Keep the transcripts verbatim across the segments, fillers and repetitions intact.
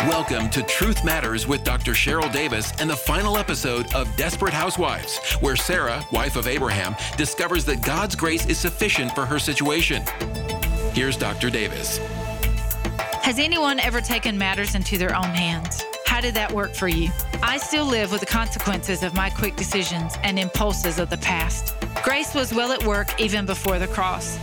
Welcome to Truth Matters with Doctor Cheryl Davis and the final episode of Desperate Housewives, where Sarah, wife of Abraham, discovers that God's grace is sufficient for her situation. Here's Doctor Davis. Has anyone ever taken matters into their own hands? How did that work for you? I still live with the consequences of my quick decisions and impulses of the past. Grace was well at work even before the cross.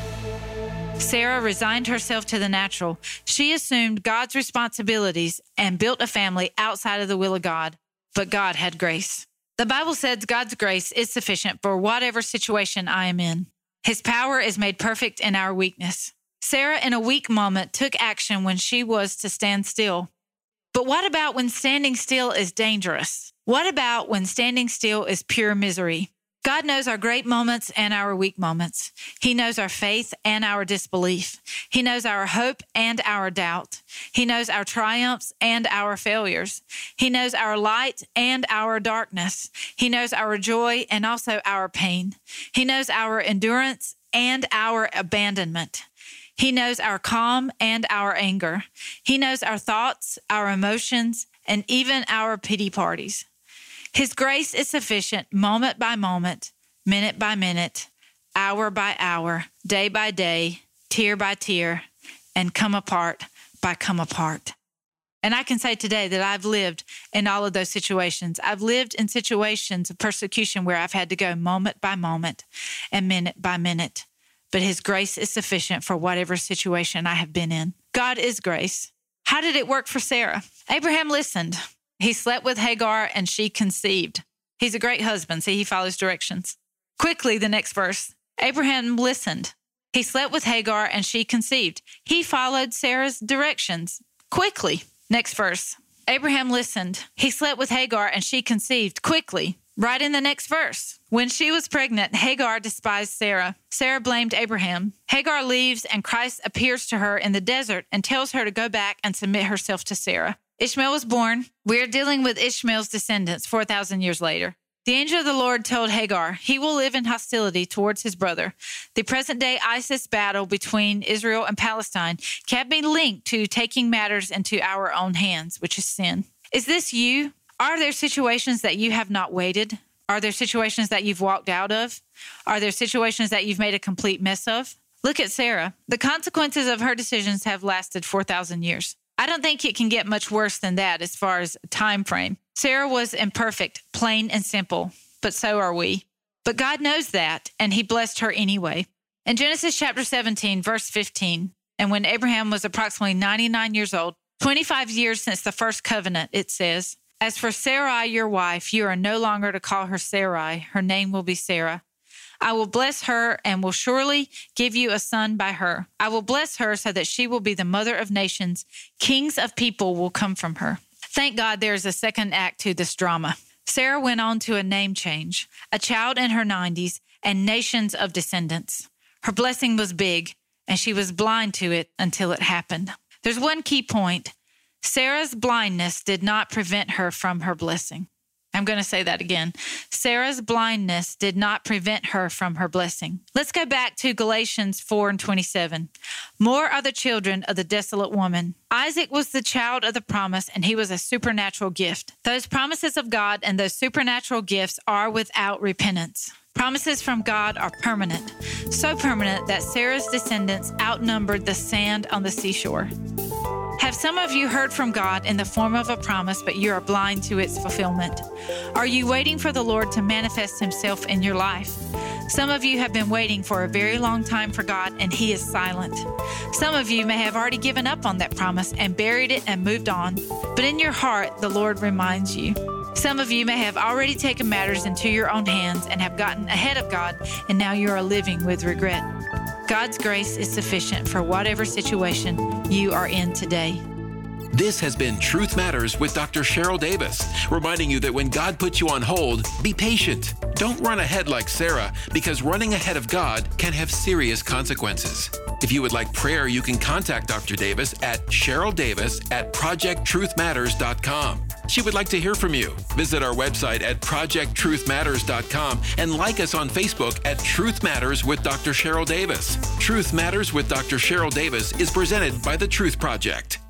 Sarah resigned herself to the natural. She assumed God's responsibilities and built a family outside of the will of God, but God had grace. The Bible says God's grace is sufficient for whatever situation I am in. His power is made perfect in our weakness. Sarah, in a weak moment, took action when she was to stand still. But what about when standing still is dangerous? What about when standing still is pure misery? God knows our great moments and our weak moments. He knows our faith and our disbelief. He knows our hope and our doubt. He knows our triumphs and our failures. He knows our light and our darkness. He knows our joy and also our pain. He knows our endurance and our abandonment. He knows our calm and our anger. He knows our thoughts, our emotions, and even our pity parties. His grace is sufficient moment by moment, minute by minute, hour by hour, day by day, tear by tear, and come apart by come apart. And I can say today that I've lived in all of those situations. I've lived in situations of persecution where I've had to go moment by moment and minute by minute. But His grace is sufficient for whatever situation I have been in. God is grace. How did it work for Sarah? Abraham listened. He slept with Hagar and she conceived. He's a great husband. See, he follows directions. Quickly, the next verse. Abraham listened. He slept with Hagar and she conceived. He followed Sarah's directions. Quickly. Next verse. Abraham listened. He slept with Hagar and she conceived. Quickly. Right in the next verse. When she was pregnant, Hagar despised Sarah. Sarah blamed Abraham. Hagar leaves and Christ appears to her in the desert and tells her to go back and submit herself to Sarah. Ishmael was born. We are dealing with Ishmael's descendants four thousand years later. The angel of the Lord told Hagar he will live in hostility towards his brother. The present-day ISIS battle between Israel and Palestine can be linked to taking matters into our own hands, which is sin. Is this you? Are there situations that you have not waited? Are there situations that you've walked out of? Are there situations that you've made a complete mess of? Look at Sarah. The consequences of her decisions have lasted four thousand years. I don't think it can get much worse than that as far as time frame. Sarah was imperfect, plain and simple, but so are we. But God knows that, and He blessed her anyway. In Genesis chapter seventeen, verse fifteen, and when Abraham was approximately ninety-nine years old, twenty-five years since the first covenant, it says, "As for Sarai, your wife, you are no longer to call her Sarai. Her name will be Sarah. I will bless her and will surely give you a son by her. I will bless her so that she will be the mother of nations. Kings of people will come from her." Thank God there is a second act to this drama. Sarah went on to a name change, a child in her nineties, and nations of descendants. Her blessing was big, and she was blind to it until it happened. There's one key point. Sarah's blindness did not prevent her from her blessing. I'm going to say that again. Sarah's blindness did not prevent her from her blessing. Let's go back to Galatians four and twenty-seven. More are the children of the desolate woman. Isaac was the child of the promise, and he was a supernatural gift. Those promises of God and those supernatural gifts are without repentance. Promises from God are permanent, so permanent that Sarah's descendants outnumbered the sand on the seashore. Have some of you heard from God in the form of a promise, but you are blind to its fulfillment? Are you waiting for the Lord to manifest Himself in your life? Some of you have been waiting for a very long time for God, and He is silent. Some of you may have already given up on that promise and buried it and moved on, but in your heart, the Lord reminds you. Some of you may have already taken matters into your own hands and have gotten ahead of God, and now you are living with regret. God's grace is sufficient for whatever situation you are in today. This has been Truth Matters with Doctor Cheryl Davis, reminding you that when God puts you on hold, be patient. Don't run ahead like Sarah, because running ahead of God can have serious consequences. If you would like prayer, you can contact Doctor Davis at Cheryl Davis at project truth matters dot com. She would like to hear from you. Visit our website at project truth matters dot com and like us on Facebook at Truth Matters with Doctor Cheryl Davis. Truth Matters with Doctor Cheryl Davis is presented by The Truth Project.